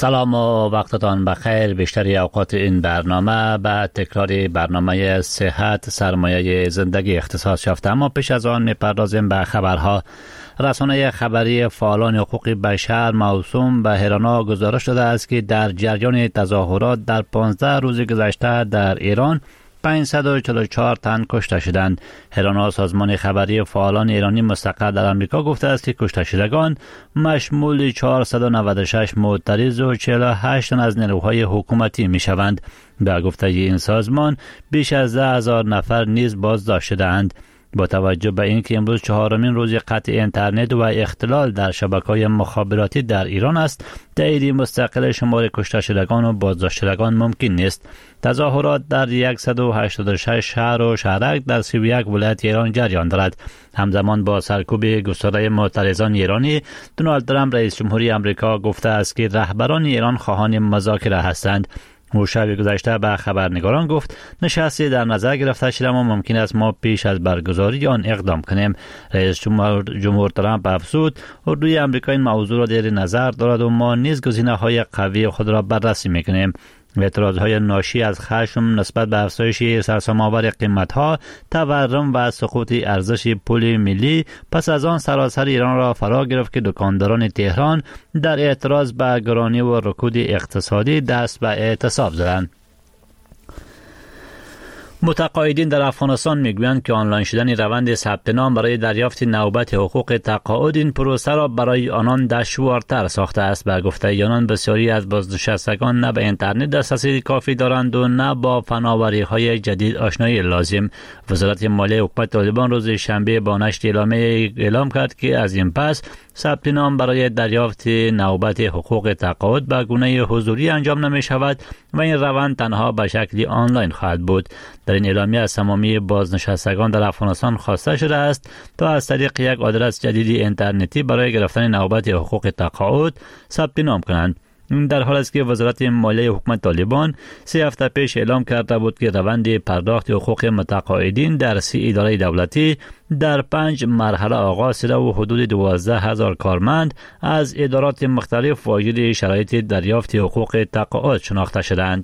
سلام و وقتتان بخیر. بیشتری اوقات این برنامه به تکرار برنامه صحت سرمایه زندگی اختصاص یافته، اما پیش از آن می‌پردازیم به خبرها. رسانه خبری فعالان حقوق بشر موسوم به هرانا گزارش داده است که در جریان تظاهرات در 15 روز گذشته در ایران 544 تن کشته شدند. هرانا سازمان خبری فعالان ایرانی مستقر در آمریکا گفته است که کشته شدگان مشمول 496 معترض و 48 تن از نیروهای حکومتی می شوند. به گفته این سازمان بیش از 10,000 نفر نیز بازداشت شده‌اند. با توجه به اینکه امروز 4مین روز قطع اینترنت و اختلال در شبکه‌های مخابراتی در ایران است، تایید مستقل شمار کشته شدگان و بازداشت شدگان ممکن نیست. تظاهرات در 186 شهر و شهرک در 31 ولایت ایران جریان دارد. همزمان با سرکوب گسترده معترضان ایرانی، دونالد ترامپ رئیس جمهوری آمریکا گفته است که رهبران ایران خواهان مذاکره هستند. او شب گذشته به خبرنگاران گفت نشستی در نظر گرفته شده اما ممکن است ما پیش از برگزاری آن اقدام کنیم. رئیس جمهور ترامپ افزود اردوی آمریکا این موضوع را در نظر دارد و ما نیز گزینه‌های قوی خود را بررسی می‌کنیم. اعتراضهای ناشی از خشم نسبت به افزایش سرسام‌آور قیمت‌ها، تورم و سقوط ارزش پول ملی پس از آن سراسر ایران را فرا گرفت که دکانداران تهران در اعتراض به گرانی و رکود اقتصادی دست به اعتصاب زدند. متقاعدین در افغانستان میگویند که آنلاین شدن روند ثبت نام برای دریافت نوبت حقوق تقاعد این پروسه را برای آنان دشوارتر ساخته است. به گفته آنان بسیاری از بازنشستگان نه به اینترنت دسترسی کافی دارند و نه با فناوری‌های جدید آشنایی لازم. وزارت مالیه حکومت طالبان روز شنبه با نشر اعلامیه اعلام کرد که از این پس ثبت نام برای دریافت نوبت حقوق تقاعد به گونه حضوری انجام نمی شود و این روند تنها به شکل آنلاین خواهد بود. در این اعلامیه از تمامی بازنشستگان در افغانستان خواسته شده است تا از طریق یک آدرس جدید اینترنتی برای گرفتن نوبت حقوق تقاعد ثبت نام کنند. این در حال است که وزارت مالیه حکومت طالبان 3 هفته پیش اعلام کرده بود که روند پرداخت حقوق متقاعدین در 30 اداره دولتی در 5 مرحله آغاز شده و حدود 12,000 کارمند از ادارات مختلف واجد شرایط دریافت حقوق تقاعد شناخته شدند.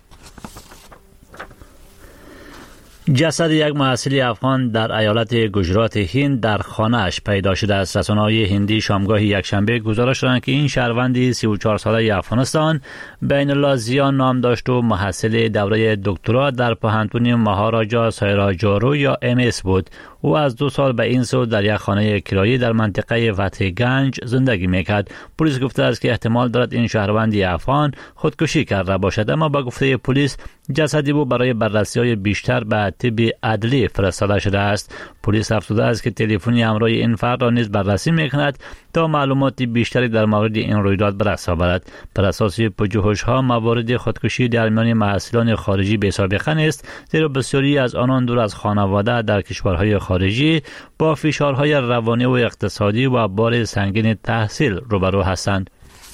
جسد یک محصل افغان در ایالت گجرات هند در خانه‌اش پیدا شده است. رسانه‌های هندی شامگاه یکشنبه گزارش دادند که این شهروند 34 ساله افغانستان بین الله زیا نام داشت و محصل دوره دکترا در پوهنتون مهاراجا سایراجارو یا MS بود. او از 2 سال به این سو در یک خانه کرایه در منطقه فتح گنج زندگی میکرد. پلیس گفته است که احتمال دارد این شهروند افغان خودکشی کرده باشد، اما با گفته پلیس جسد او برای بررسی‌های بیشتر به طب عدلی فرستاده شده است. پلیس افزوده است که تلفن همراه این فرد را نیز بررسی میکند تا معلومات بیشتری در مورد این رویداد به دست آورد. بر اساس پژوهش‌ها موارد خودکشی در میان محصلان خارجی بی‌سابقه است، زیرا بسیاری از آنان دور از خانواده در کشورهای خارجی با فشارهای روانی و اقتصادی و بار سنگین تحصیل روبرو هستند.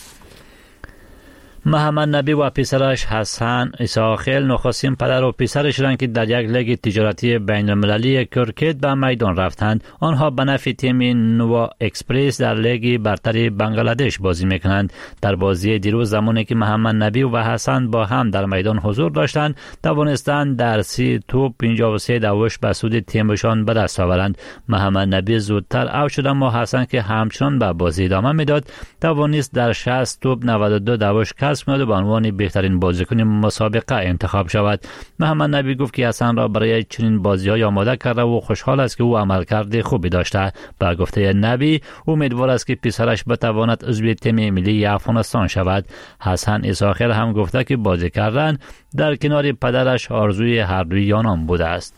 محمد نبی و پسرش حسن اساخیل نخستین پدر و پسر شدند که در یک لیگ تجارتی بین المللی کرکت به میدان رفتند. آنها به نفع تیم نوا اکسپرس در لیگ برتر بنگلادش بازی میکنند. در بازی دیروز زمانی که محمد نبی و حسن با هم در میدان حضور داشتند، توانستند در 30 توپ 53 دوش به سود تیمشان به دست آورند. محمد نبی زودتر اوت شد اما حسن که همچنان به بازی ادامه میداد توانست در 60 توپ 92 دوش کسب کند و به عنوان بهترین بازیکن مسابقه انتخاب شود. محمد نبی گفت که حسن را برای چنین بازی‌های آماده کرده و خوشحال است که او عملکرد خوبی داشته. با گفته نبی امیدوار است که پسرش بتواند عضو تیم ملی افغانستان شود. حسن اساخیل هم گفته که بازی کردن در کنار پدرش آرزوی هر دوی آنان بوده است.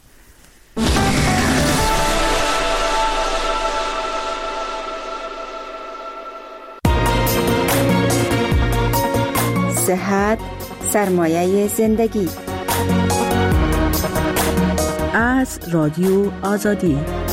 صحت سرمایه زندگی از رادیو آزادی.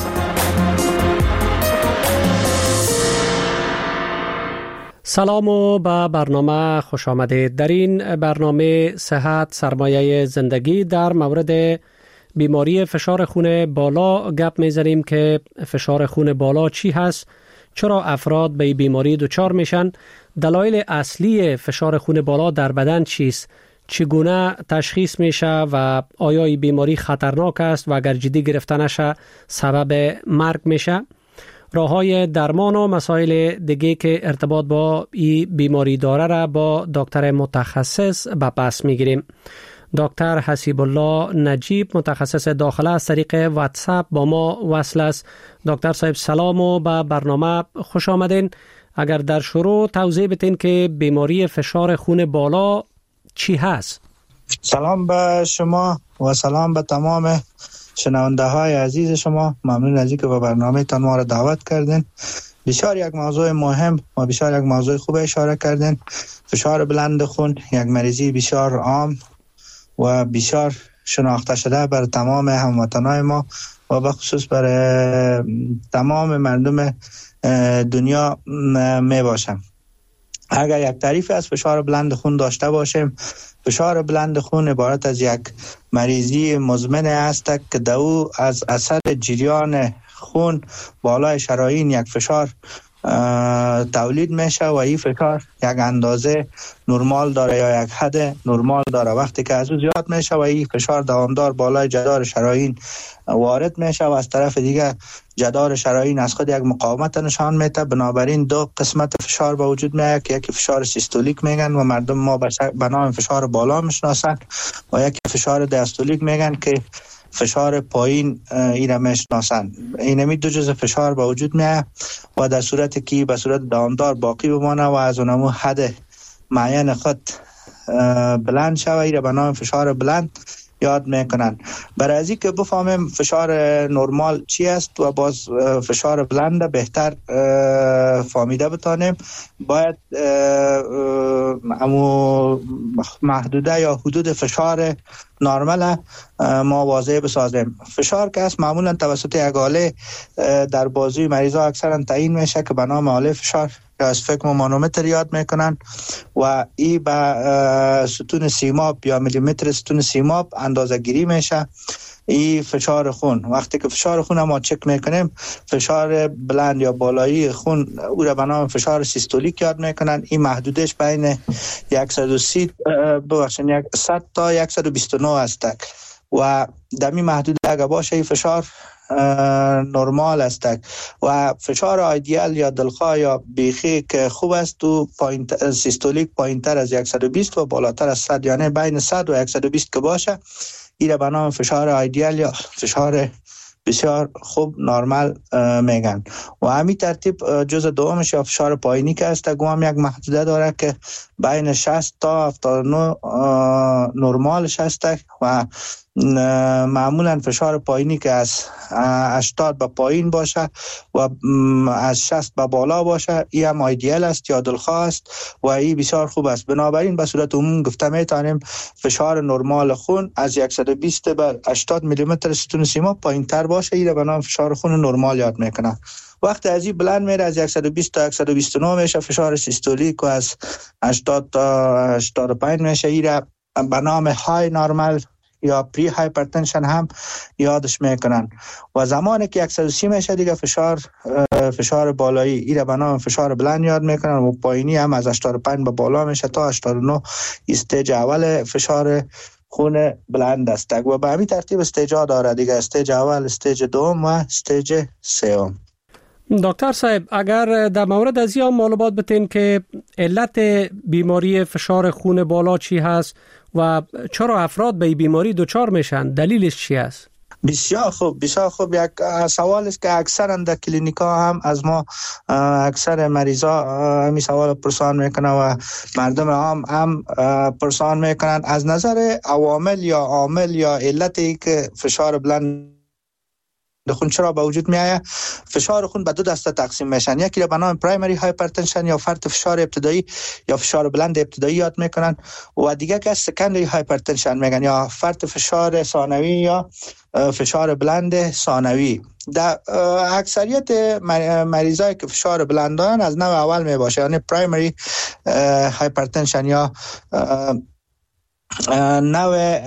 سلام و به برنامه خوش آمدید. در این برنامه صحت سرمایه زندگی در مورد بیماری فشار خون بالا گپ میزنیم که فشار خون بالا چی هست، چرا افراد به این بیماری دچار میشن؟ دلایل اصلی فشار خون بالا در بدن چیست؟ چگونه تشخیص میشه و آیا این بیماری خطرناک است و اگر جدی گرفته نشه سبب مرگ میشه؟ راههای درمان و مسائل دیگه که ارتباط با این بیماری داره را با دکتر متخصص به پس میگیریم. دکتر حسیب الله نجیب متخصص داخله از طریق واتساپ با ما وصل است. دکتر صاحب سلام و به برنامه خوش آمدین. اگر در شروع توضیح بدین که بیماری فشار خون بالا چی هست؟ سلام به شما و سلام به تمام شنونده های عزیز شما. ممنون از اینکه به برنامه تان ما را دعوت کردین. بسیار یک موضوع مهم و بسیار یک موضوع خوب اشاره کردین. فشار بلند خون یک مریضی بسیار عام و بسیار شناخته شده بر تمام هموطنان ما و به خصوص بر تمام مردم دنیا می باشم. اگر یک تعریف از فشار بلند خون داشته باشیم، فشار بلند خون عبارت از یک مریضی مزمن است که دو از اثر جریان خون بالای شرايين یک فشار تولید میشه و این فشار یک اندازه نرمال داره یا یک حد نرمال داره. وقتی که از او زیاد میشه و این فشار دوامدار بالای جدار شرايين وارد میشه و از طرف دیگه جدار شرايين از خود یک مقاومت نشان میده. بنابراین دو قسمت فشار به وجود میاد که یکی فشار سیستولیک میگن و مردم ما به نام فشار بالا میشناسن و یکی فشار دیاستولیک میگن که فشار پایین ایره میشناسن. اینمی دو جزء فشار به وجود میاد و در صورتی که به صورت دوامدار باقی بمانه و از اونمو حد معین خود بلند شوه، ایره به نام فشار بلند یاد میکنن. برای از این که بفهمیم فشار نرمال چی است و باز فشار بلند بهتر فهمیده بتانیم، باید امو محدوده یا حدود فشار نرمال ما واضح بسازیم. فشار که است معمولا توسط یک آله در بازوی مریضا اکثرا تعیین میشه که به نام آله فشار یا اسفگمومانومتر یاد میکنن و ای با ستون سیماب یا میلیمتر ستون سیماب اندازه گیری میشه. این فشار خون، وقتی که فشار خون ما چک میکنیم، فشار بلند یا بالایی خون او را به نام فشار سیستولیک یاد میکنن. این محدودش بین 100 تا 129 است و دمی محدود اگه باشه این فشار نرمال است و فشار آیدیال یا دلخواه یا بیخی که خوب است تو سیستولیک پایین تر از 120 و بالاتر از 100، یعنی بین 100 و 120 که باشه ایره به نام فشار آیدیال یا فشار بسیار خوب نرمال میگن. و همین ترتیب جزء دومش یا فشار پایینی که است گوام یک محدوده داره که بین 60 تا 79 نرمالش است و معمولا فشار پایینی که از 80 به پایین باشه و از 60 به بالا باشه ای هم ایدئال است یا دلخواه است و ای بسیار خوب است. بنابراین به صورت عموم گفته میتونیم فشار نرمال خون از 120 به 80 میلیمتر ستون سیماب پایین تر باشه، ای به نام فشار خون نرمال یاد میکنه. وقتی از این بلند میره از 120 تا 129 میشه فشار سیستولیک و از 80 تا 85 میشه، ای را به نام های نرمال یا پری هایپرتنشن هم یادش میکنن. و زمانی که 130 میشه دیگه فشار بالایی ای را به نام فشار بلند یاد میکنن و پایینی هم از 85 به بالا میشه تا 89 استیج اول فشار خون بلند است و به همین ترتیب استیجا داره دیگه، استیج اول، استیج دوم و استیج سوم. دکتر صاحب اگر در مورد از این معلومات بتین که علت بیماری فشار خون بالا چی هست و چرا افراد به این بیماری دچار میشن، دلیلش چی است؟ بسیار خوب، بسیار خوب. یک سوال است که اکثرا در کلینیکا هم از ما اکثر مریضا همین سوال پرسان میکنن و مردم هم پرسان میکنن. از نظر عوامل یا عامل یا علتی که فشار بلند خون چرا به وجود می آید، فشار خون به دو دسته تقسیم میشن. یکی را به نام پرایمری هایپرتنشن یا فرط فشار ابتدایی یا فشار بلند ابتدایی یاد میکنن و دیگه که سکندری هایپرتنشن میگن یا فرط فشار ثانوی یا فشار بلند ثانوی. در اکثریت مریضایی که فشار بلند دارن از نوع اول می باشه، یعنی پرایمری هایپرتنشن یا نوع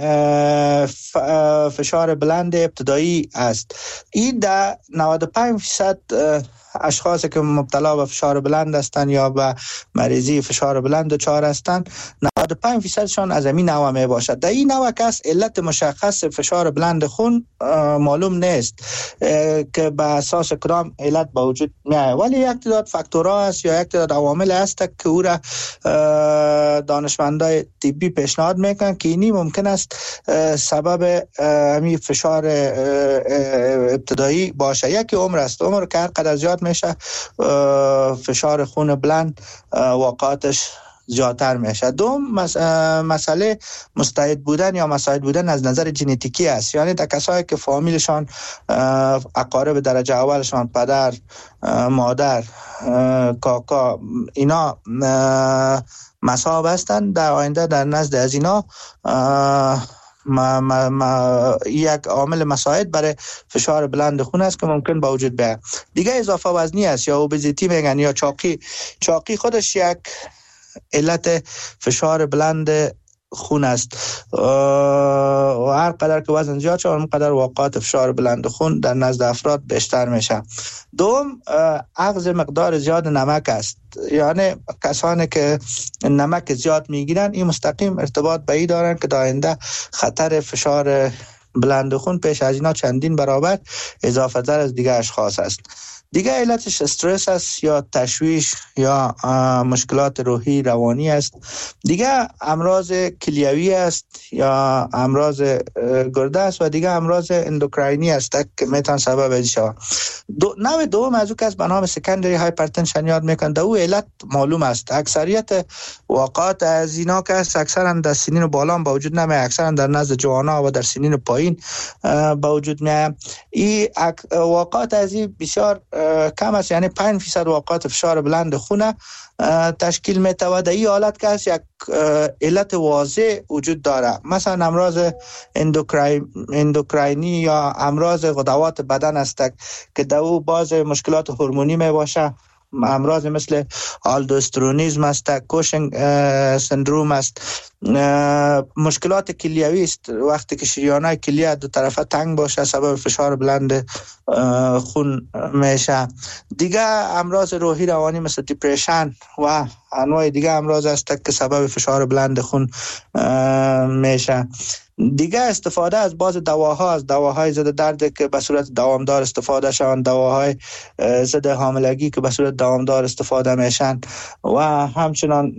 فشار بلند ابتدایی است. این در 95% اشخاصی که مبتلا به فشار بلند هستند یا به مریضی فشار بلند دچار هستند 95% شان از این نوع می باشد. در این نوع کس علت مشخص فشار بلند خون معلوم نیست که به اساس کدام علت به وجود میاد، ولی یک تعداد فاکتورها است یا یک تعداد عوامل است که او را دانشمندای طبی پیشنهاد میکنن که اینی ممکن است سبب همین فشار ابتدایی باشه. یکی عمر است، عمر که هر قدر زیاد میشه فشار خون بلند واقعاتش زیادتر میشه. دوم مسئله مستعد بودن یا مساعد بودن از نظر ژنتیکی است، یعنی در کسایی که فامیلشان اقارب درجه اولشان پدر مادر کاکا اینا مصاب هستند، در آینده در نزد از اینا یک عامل مساعد برای فشار بلند خون است که ممکن با وجود بیاید. دیگه اضافه وزنی است یا اوبزیتی میگن یا چاقی خودش یک علت فشار بلند خون است و هر قدر که وزن زیاد شد اون قدر واقعات فشار بلند خون در نزد افراد بیشتر میشه. دوم اخذ مقدار زیاد نمک است، یعنی کسانی که نمک زیاد میگیرن این مستقیم ارتباط به این دارن که در آینده خطر فشار بلند خون پیش از اینا چندین برابر اضافه تر از دیگه اشخاص است. دیگه علتش استرس است یا تشویش یا مشکلات روحی روانی است. دیگه امراض کلیوی است یا امراض گرده است و دیگه امراض اندوکراینی است که میتونه سبب ازی شود. نوع دوم از او که به نام سکندری هایپرتنشن یاد میکنند، او علت معلوم است. اکثریت واقعات از اینا که است اکثرا در سنین بالا با وجود نمیاد، اکثرا در نزد جوانا و در سنین پایین با وجود میاد. این واقعات از این بسیار کم است، یعنی 5% واقعات فشار بلند خون تشکیل میتود. در این حالت که است یک علت واضح وجود داره، مثلا امراض اندوکراینی یا امراض غدوات بدن است که در او باز مشکلات هورمونی می باشه، امراض مثل آلدوسترونیزم است، کوشنگ سندروم است، مشکلات کلیوی است، وقتی که شریانای کلیه دو طرفه تنگ باشه سبب فشار بلند خون میشه. دیگه امراض روحی روانی مثل دیپریشن و انواع دیگه امراض است که سبب فشار بلند خون میشه. دیگه استفاده از بعض دواها، از دواهای ضد درد که به صورت دوامدار استفاده شوند، دواهای ضد حاملگی که به صورت دوامدار استفاده میشن و همچنان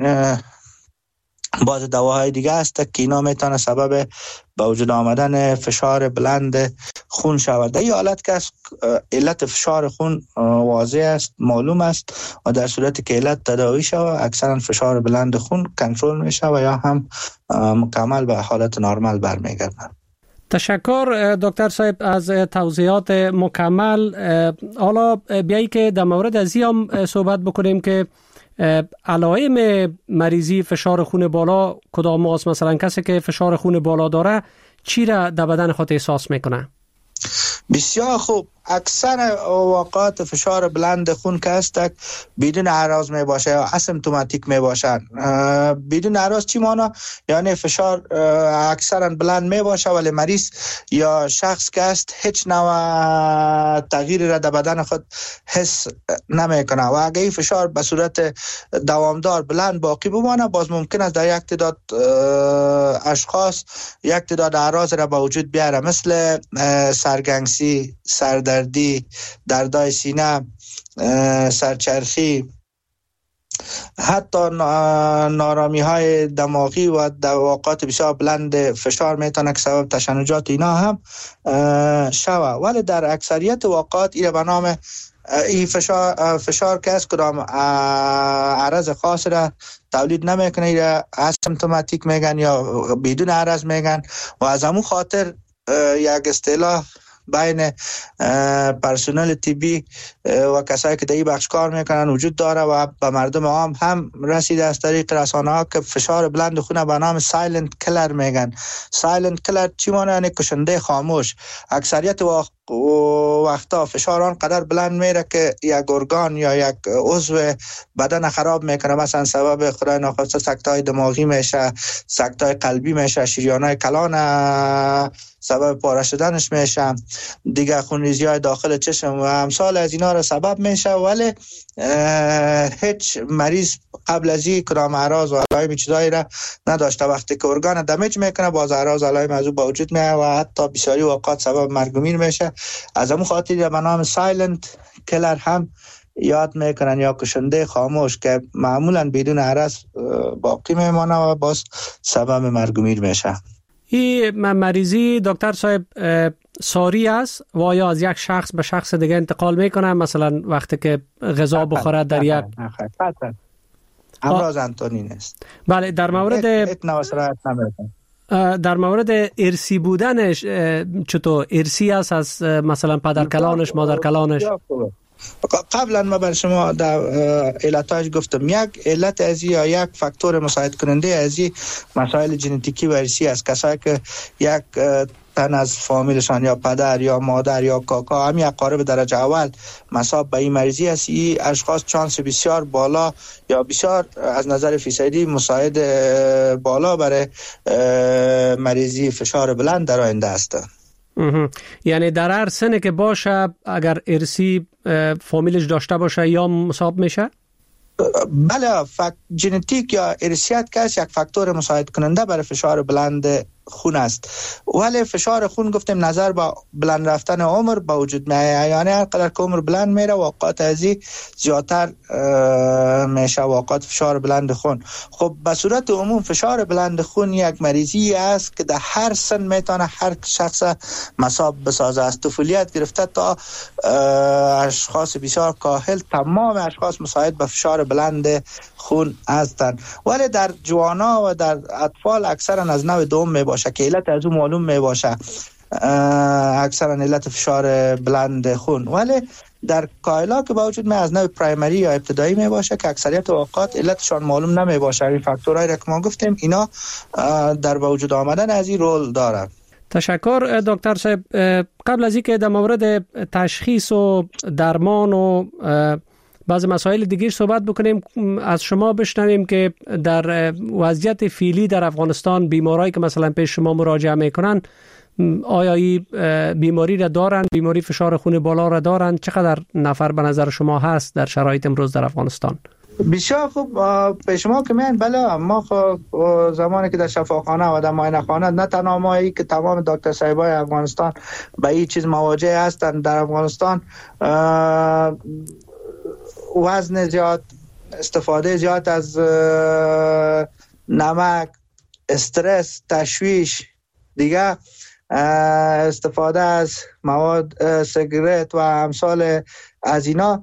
بعض دواهای دیگه است که اینا میتونه سبب به وجود آمدن فشار بلند خون شود. در این حالت که علت فشار خون واضح است، معلوم است و در صورتی که علت تداوی شود اکثرا فشار بلند خون کنترل میشه و یا هم مکمل به حالت نرمال برمیگردد. تشکر دکتر صاحب از توضیحات مکمل. حالا بیایی که در مورد از هم صحبت بکنیم که علائم مریضی فشار خون بالا کدام است؟ مثلا کسی که فشار خون بالا داره چی را در بدن خود احساس میکنه؟ بسیار خوب. اکثر واقعات فشار بلند خون که هست بدون اعراض می باشه یا اسیمپتوماتیک می باشن. بدون اعراض چی مانا؟ یعنی فشار اکثرا بلند می باشه ولی مریض یا شخص که هست هیچ نوع تغییری را در بدن خود حس نمی کنه و اگه این فشار به صورت دوامدار بلند باقی بمانه باز ممکن است در یک تعداد اشخاص یک تعداد اعراض را به وجود بیاره، مثل سرگنگسی، سردردی، دردای سینه، سرچرخی، حتی نارامی های دماغی و در واقعات بسیار بلند فشار میتونه که سبب تشنجات اینا هم شوه. ولی در اکثریت واقعات این به نام این فشار که از کدام عرض خاص را تولید نمیکنه، این اسیمپتوماتیک میگن یا بدون عرض میگن و از همون خاطر یک اصطلاح بین پرسنل طبی و کسایی که در این بخش کار میکنن وجود داره و به مردم عام هم رسیده از طریق رسانه ها که فشار بلند خون به نام سایلنت کلر میگن. سایلنت کلر چی معنی؟ یعنی کشنده خاموش. اکثریت وقتا فشار آنقدر بلند میره که یک ارگان یا یک عضو بدن خراب میکنه. مثلا سبب خدای ناخواسته سکته‌های دماغی میشه، سکته‌های قلبی میشه، شریان‌های کلان سبب پاره شدنش میشه، دیگه خونریزی‌های داخل چشم و امثال از اینا را سبب میشه. ولی هیچ مریض قبل از این کدام اعراض و علائم چیزایی را نداشته. وقتی که ارگان دمیج میکنه باز اعراض علائم از او به وجود میاد و حتی بسیاری اوقات سبب مرگ و میر میشه. از همون خاطر به نام سایلنت کلر هم یاد میکنن یا کشنده خاموش که معمولا بدون عرض باقی میمانه و باز سبب مرگ و میر میشه. این مریضی دکتر صاحب ساری است و آیا از یک شخص به شخص دیگه انتقال میکنه؟ مثلا وقتی که غذا بخورد در یک امراض انتونین است. بله، در مورد ارثی بودنش چطور ارثی است از مثلا پدر کلانش مادر کلانش؟ قبلا ما بر شما در علتاش گفتم یک علت ازی یا یک فاکتور مساعد کننده ازی مسائل ژنتیکی و ارثی است. کسایی که یک تن از فامیلشان یا پدر یا مادر یا کاکا هم یک قارب درجه اول مصاب به این مریضی است، این اشخاص چانس بسیار بالا یا بسیار از نظر فیصدی مساعد بالا برای مریضی فشار بلند در آینده هستند. یعنی در هر سنه که باشه اگر ارثی فامیلش داشته باشه یا مصاب میشه؟ بله، ژنتیک یا ارثیت که یک فاکتور مساعد کننده برای فشار بلند خون است. ولی فشار خون گفتیم نظر با بلند رفتن عمر با وجود میاد، یعنی هر قدر که عمر بلند میره اوقات ازی زیادتر میشه اوقات فشار بلند خون. خب به صورت عموم فشار بلند خون یک مریضی است که در هر سن میتونه هر شخص مصاب بسازه. از طفولیت گرفته تا اشخاص بسیار کاهل تمام اشخاص مساعد به فشار بلند خون هستند. ولی در جوانا و در اطفال اکثرا از نوع دوم میباشه که علت از اون معلوم میباشه، اکثرا علت فشار بلند خون. ولی در کایلا که با وجود می از نوع پرایمری یا ابتدایی میباشه که اکثریت اوقات علتشان معلوم نمیباشه. این فاکتورهایی را که ما گفتیم اینا در با وجود آمدن از این رول داره. تشکر دکتر صاحب. قبل از اینکه در مورد تشخیص و درمان و بعض مسائل دیگه صحبت بکنیم، از شما بشنویم که در وضعیت فعلی در افغانستان بیمارایی که مثلا پیش شما مراجعه میکنن آیا این بیماری را دارن، بیماری فشار خون بالا را دارن؟ چقدر نفر به نظر شما هست در شرایط امروز در افغانستان؟ بسیار خوب. پیش ما که میان بله، ما زمانی که در شفاخانه و در معاینه خانه نه تنها مایی که تمام دکتر صاحبای افغانستان به این چیز مواجه هستند. در افغانستان وزن زیاد، استفاده زیاد از نمک، استرس، تشویش، دیگه استفاده از مواد سیگارت و امثال از اینا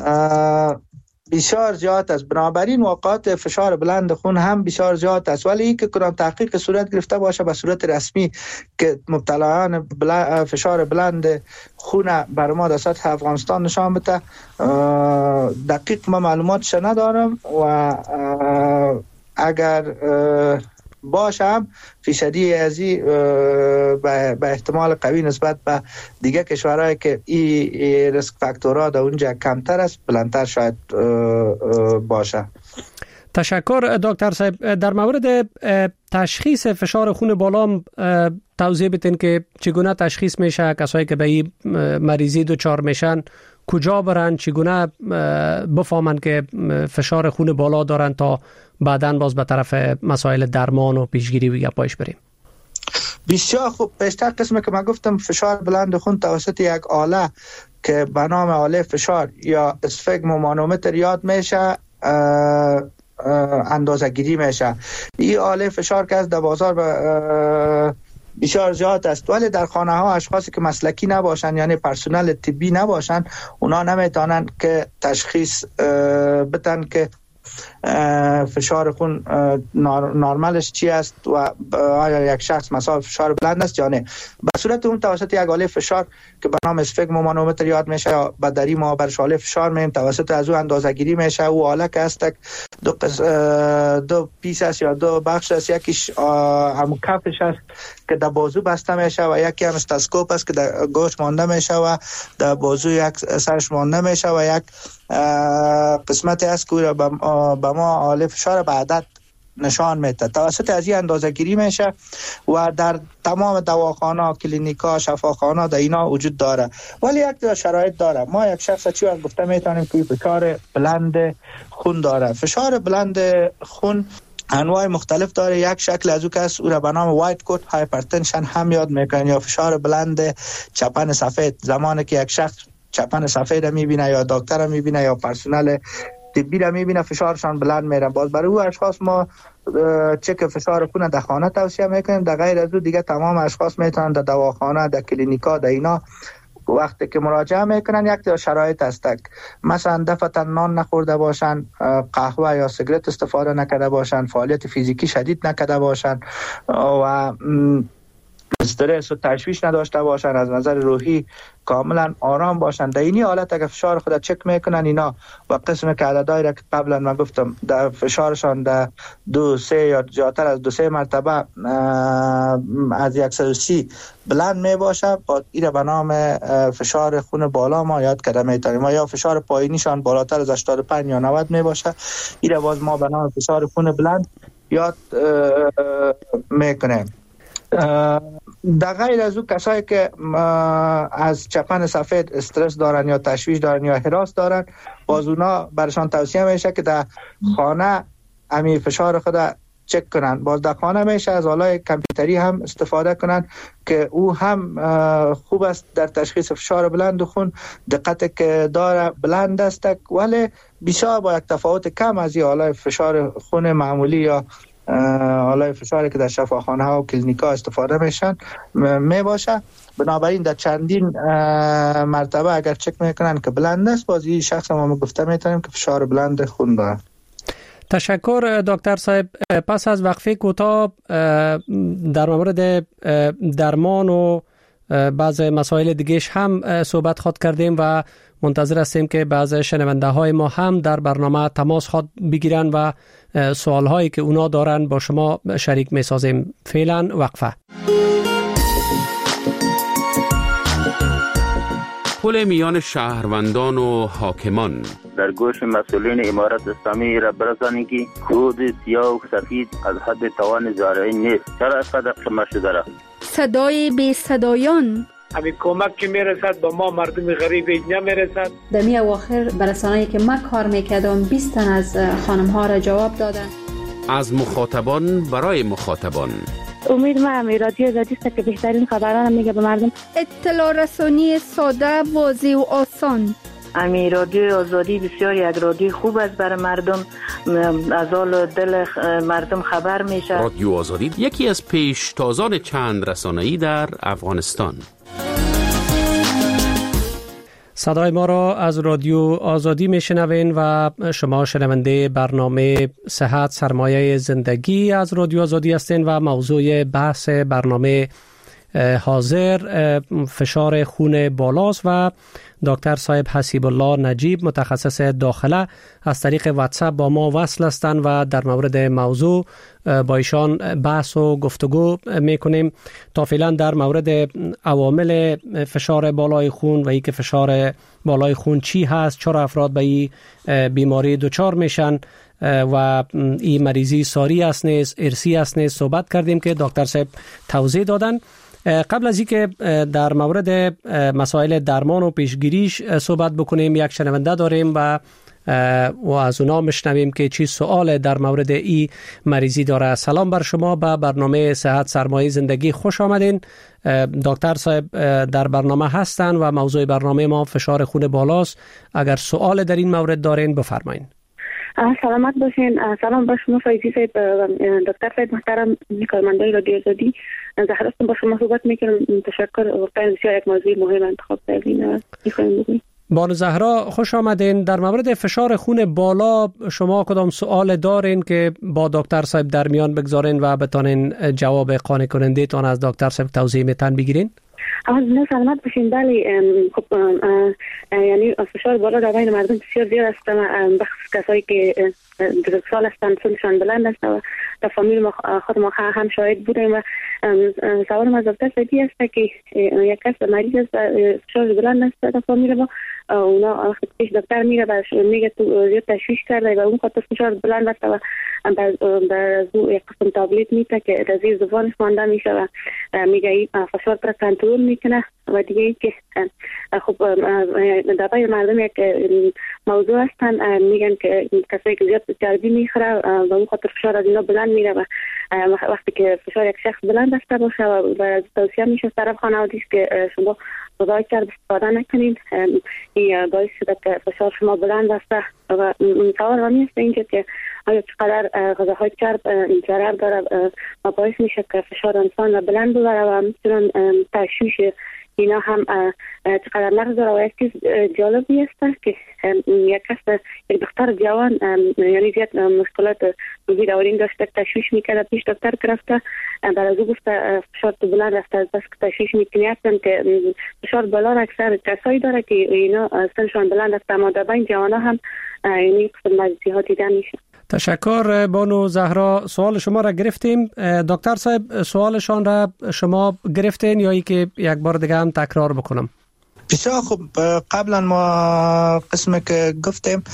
بسیار زیاد است. بنابراین اوقات فشار بلند خون هم بسیار زیاد است. ولی این که کدام تحقیق صورت گرفته باشه به صورت رسمی که مبتلایان فشار بلند خون بر ما در سطح افغانستان نشان بده، دقیق ما معلوماتش ندارم و اگر باشم فیصدی ازی به احتمال قوی نسبت به دیگه کشورهایی که این ریسک فاکتورها در اونجا کمتر است بلندتر شاید باشه. تشکر دکتر صاحب. در مورد تشخیص فشار خون بالا توضیح بدین که چگونه تشخیص میشه، کسایی که به این مریضی دچار میشن کجا برن، چگونه بفهمن که فشار خون بالا دارن تا بعداً باز به طرف مسائل درمان و پیشگیری و گپایش بریم؟ بسیار خوب. پیشتر قسمی که من گفتم فشار بلند خون توسط یک آله که به نام آله فشار یا اسفگمومانومتر یاد میشه اندازه گیری میشه. این آله فشار که از در بازار بسیار زیاد است، ولی در خانه ها اشخاصی که مسلکی نباشن یعنی پرسنل طبی نباشن اونا نمیتونن که تشخیص بدن که فشار خون نرمالش چی است و آیا یک شخص مثلا فشار بلند است یا نه. به صورت اون توسط یک آله فشار که به نام اسفگمومانومتر یاد میشه یا به دری ما برش آله فشار میم توسط از او اندازه گیری میشه. او آله که است دو پیس است یا دو بخش است، یکیش همون کفش است که در بازو بسته میشه و یکی هم استاسکوپ است که در گوش مانده میشه و در بازو یک سرش مانده میشه و یک قسمتی است که به ما حال فشار به عدد نشان میده. توسط از این اندازه گیری میشه و در تمام دواخانه، کلینیکا، شفاخانه در اینا وجود داره. ولی یک شرایط داره. ما یک شخص چی وقت گفته میتونیم که فشار بلند خون داره. فشار بلند خون انواع مختلف داره. یک شکل از او که او را به نام وایت کوت هایپرتنشن هم یاد میکنن یا فشار بلند چپن سفید. زمانی که یک شخص چپن سفید میبینه یا دکتر میبینه یا پرسنل طبی را میبینه فشارشان بلند میره. باز برای او اشخاص ما چک فشار خون در خانه توصیه میکنیم. در غیر از او دیگه تمام اشخاص میتونن در دواخانه، در کلینیکا، در اینا وقتی که مراجعه میکنن یک تا شرایط است. مثلا دفعتا نان نخورده باشن، قهوه یا سیگرت استفاده نکرده باشن، فعالیت فیزیکی شدید نکرده باشن و استرس و تشویش نداشته باشن، از نظر روحی کاملا آرام باشن. در اینی حالت اگر فشار خود چک میکنن اینا و قسم که عددهایی را که قبلا من گفتم در فشارشان در 2-3 یا زیادتر از 2-3 مرتبه از 130 بلند می باشه، با این به نام فشار خون بالا ما یاد کرده میتونیم. ما یا فشار پایینیشان بالاتر از 85 یا 90 می باشه، این باز ما به نام فشار خون بلند یاد میکنیم. در غیر از او کسایی که از چپن سفید استرس دارن یا تشویش دارن یا هراس دارن، باز اونا برشان توصیه میشه که در خانه امی فشار خود چک کنن. باز در خانه میشه از آلای کامپیوتری هم استفاده کنن که او هم خوب است در تشخیص فشار بلند خون. دقت که داره بلند است ولی بسیار با یک تفاوت کم از این آلای فشار خون معمولی یا حالا فشاری که در شفاخانه ها و کلینیکا استفاده میشن می باشه. بنابراین در چندین مرتبه اگر چک میکنن که بلند است، بازی شخص ما گفته میتونیم که فشار بلند خون داره. تشکر دکتر صاحب. پس از وقفه کوتاه در مورد درمان و بعض مسائل دیگهش هم صحبت خود کردیم و منتظر هستیم که بعض شنونده های ما هم در برنامه تماس خود بگیرن و سوال هایی که اونا دارن با شما شریک می سازیم. فعلا وقفه. پل میان شهروندان و حاکمان. در گوش مسئولین امارت اسلامی را برسانید که کود سیاه و سفید از حد توان زارعی نیست. چرا اینقدر قمه شده را؟ صدای بی صدایان. همین کمک که میرسد به ما مردم غریب نمیرسد. دمی اواخر برسانه‌ای که من کار میکردم 20 تن از خانم ها را جواب دادن. از مخاطبان برای مخاطبان. امید ما رادیو آزادی است که بهترین خبران میگه به مردم. اطلاع رسانی ساده، واضح و آسان. رادیو آزادی بسیار یک رادیو خوب است برای مردم، از حال دل مردم خبر میشه. رادیو آزادی یکی از پیشتازان چند رسانه‌ای در افغانستان. صدای ما را از رادیو آزادی میشنوین و شما شنونده برنامه صحت سرمایه زندگی از رادیو آزادی هستین و موضوع بحث برنامه حاضر فشار خون بالاست و دکتر صاحب حسیب الله نجیب متخصص داخله از طریق واتساپ با ما وصل هستند و در مورد موضوع با ایشان بحث و گفتگو میکنیم. تا فعلا در مورد عوامل فشار بالای خون و اینکه فشار بالای خون چی هست، چرا افراد به این بیماری دچار میشن و این مریضی ساری است نیست، ارثی است نیست صحبت کردیم که دکتر صاحب توضیح دادن. قبل از اینکه در مورد مسائل درمان و پیشگیریش صحبت بکنیم، یک شنونده داریم و از اونا مشنویم که چی سوال در مورد این مریضی داره. سلام بر شما، به برنامه صحت سرمایه زندگی خوش آمدین. دکتر صاحب در برنامه هستن و موضوع برنامه ما فشار خون بالاست. اگر سوال در این مورد دارین بفرمایین. سلامت باشین. سلام با شما فایزی صاحب، دکتر صاحب محترم، کارمندای رادیو آزادی. زهرا هستم، با شما صحبت میکنم. تشکر، واقعا بسیار یک موضوع مهم انتخاب کردین. میخوایم بگوییم. بانو زهرا خوش آمدین. در مورد فشار خون بالا شما کدام سوال دارین که با دکتر صاحب در میان بگذارین و بتانین جواب قانع کننده تان از دکتر صاحب توضیح میتن بگیرین؟ نه سلامت باشین. بله خب یعنی فشار بالا در بین مردم بسیار زیاد است، بخصوص کسایی که بزرگسال هستند، سنشان بلند است و در فامیل ما خود ما هم شاهد بودیم. و سوالم از دکتر سعیدی است که یک کس مریض است فشار بلند است در فامیل ما، اونا وقتی پیش دکتر میره و میگه تو زیاد تشویش کرده و اون خاطر فشار بلند است و در یک قسم تابلت میته که در زیر زبانش مانده میشه و میگه این فشار را کنترل میکنه. و دیگه ای که خب در بین مردم یک موضوع هستن، میگن که کسایی که زیاد چربی میخوره و اون خاطر فشار از اینا بلند میره و وقتی که فشار یک شخص بلند است باشه و توصیه میشه طرف خانوادگیش که شما غذای چرب استفاده نکنید، این باعث شده که فشار شما بلند است. و سوال همی است اینجا که آیا چقدر غذاهای چرب ضرر داره و باعث میشه که فشار انسان را بلند ببره و میتونن تشویش اینا هم چقدر نقص داره. و یک چیز جالبی است که یک کس یک دختر جوان یعنی زیاد مشکلات روحی دورین داشته، تشویش میکرده، پیش دکتر گرفته، در از او گفته فشار تو بلند است، از بس که تشویش میکنی هستن که فشار بالا را اکثر کسایی داره که اینا سنشان بلند است، اما در بین جوان هم یعنی قسم مریضی ها دیده میشه. تشکر بانو زهرا. سوال شما را گرفتیم. دکتر صاحب سوالشان را شما گرفتین یا ای که یک بار دیگه هم تکرار بکنم؟ بسیار خوب. قبلا ما قسمی که گفتیم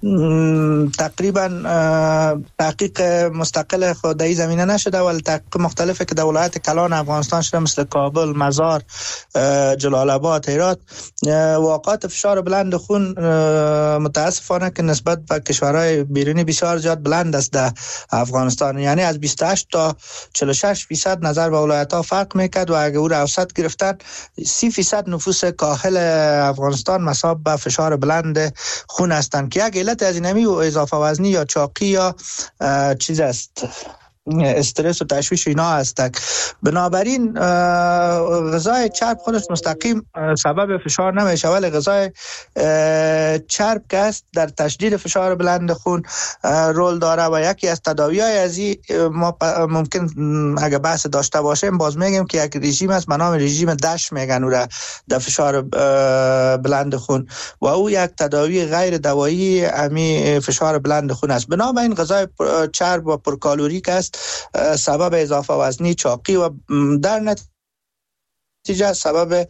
تقریبا تحقیق مستقل خود در این زمینه نشده، ولی تحقیق مختلفی که در ولایت کلان افغانستان شده مثل کابل، مزار، جلال آباد، هرات، واقعات فشار بلند خون متاسفانه که نسبت به کشورهای بیرونی بسیار زیاد بلند است در افغانستان. یعنی از 28 تا 46% نظر به ولایت ها فرق میکرد و اگر او را اوسط گرفتن 30% نفوس کاهل افغانستان مصاب به فشار بلند خون هستند که یک علت از اینمی و اضافه وزنی یا چاقی یا چیز است، استرس و تشویش اینا هستند. بنابراین غذای چرب خودش مستقیم سبب فشار نمیشه، ولی غذای چرب که است در تشدید فشار بلند خون رول داره و یکی از تداوی‌های از این ما ممکن اگه بحث داشته باشیم باز میگیم که یک رژیم است به نام رژیم دش میگن او را در فشار بلند خون و او یک تداوی غیر دوایی امی فشار بلند خون است. بنابراین غذای چرب و پرکالوریک است سبب اضافه وزنی، چاقی و در نتیجه سبب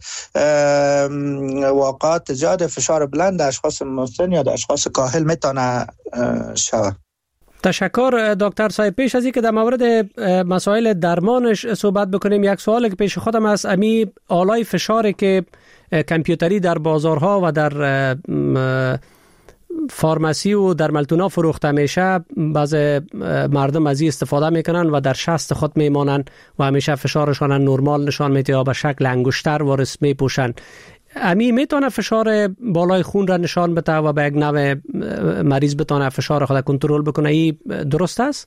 واقعات زیاد فشار بلند در اشخاص مسن یا در اشخاص کاهل میتونه شود. تشکر دکتر صاحب. پیش از اینکه در مورد مسائل درمانش صحبت بکنیم، یک سوال که پیش خودم است، امی آلای فشاری که کامپیوتری در بازارها و در فارماسی و در ملتونا فروخته میشه، بعض مردم از این استفاده میکنن و در شست خود میمانن و همیشه فشارشان نرمال نشان میده یا به شکل انگشتر وارث میپوشن. امی میتونه فشار بالای خون را نشان بده و به یک نوع مریض بتونه فشار خود کنترل بکنه. این درست است؟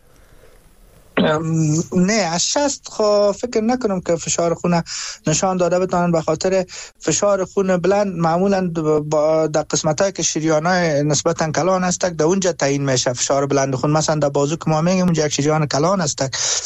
نه، از 60 فکر نکنم که فشار خون نشان داده بتونن، به خاطر فشار خون بلند معمولا در قسمتایی که شریانای نسبتا کلان است در اونجا تعیین میشه فشار بلند خون. مثلا در بازو که ما میگیم اونجا یک شریان کلان است،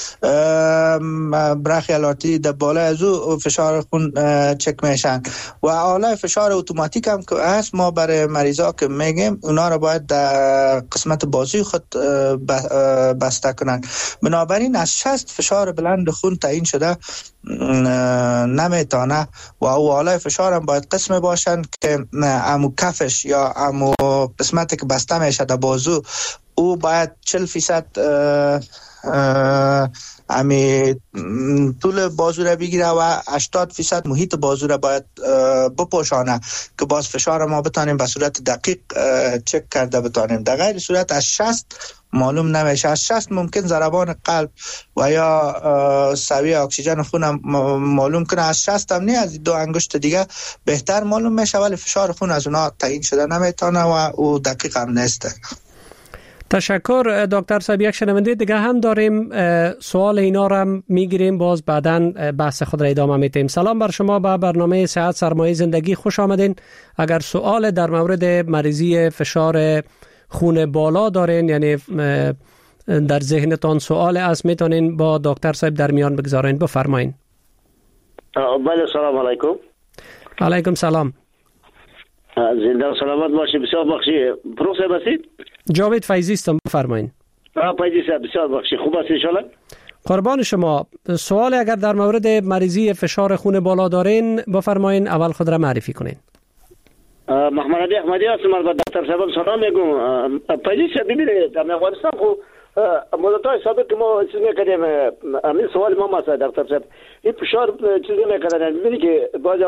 برخیالاتی در بالا از او فشار خون چک میشن و آله فشار اتوماتیک هم که هست ما برای مریضا که میگیم اونا رو باید در قسمت بازوی خود بسته کنن. بنابراین از 60 فشار بلند خون تعیین شده نمیتونه و او آلای فشار هم باید قسم باشن که امو کفش یا امو قسمتی که بسته میشه در بازو او باید 40% امی طول بازو را بگیره و 80% محیط بازو را باید بپوشانه که باز فشار ما بتانیم به صورت دقیق چک کرده بتانیم. در غیر صورت از 60 معلوم نمیشه. از 60 ممکن ضربان قلب و یا سویه اکسیژن خون معلوم کنه، از 60 هم نه، از دو انگشت دیگه بهتر معلوم میشه، ولی فشار خون از اونا تعیین شده نمیتونه و او دقیق هم نیست. تشکر دکتر صاحب. یک شنونده دیگه هم داریم، سوال اینا رو هم میگیریم، باز بعداً بحث خود را ادامه میدیم. سلام بر شما، به برنامه صحت سرمایه زندگی خوش آمدین. اگر سوال در مورد مریضی فشار خون بالا دارین، یعنی در ذهنتان سوال است، میتونین با دکتر صاحب در میان بگذارین. بفرمایین. بله سلام علیکم. علیکم سلام. زنده و سلامت باشید. بسیار بخشی. پروفسور باشید. جاوید فیضی هستم، بفرمایید. فیضی صاحب بسیار بخشی. خوب است ان شاء الله. قربان شما. سوال اگر در مورد مریضی فشار خون بالا دارین بفرمایید، اول خود را معرفی کنین. محمد علی احمدی هستم. البته دکتر صاحب سلام میگم. فیضی صاحب ببینید در افغانستان خو مدت‌های سابق که ما چیز می‌کردیم، همین سوال ما دکتر صاحب این فشار چیزی می‌کردن. ببینید که بعضی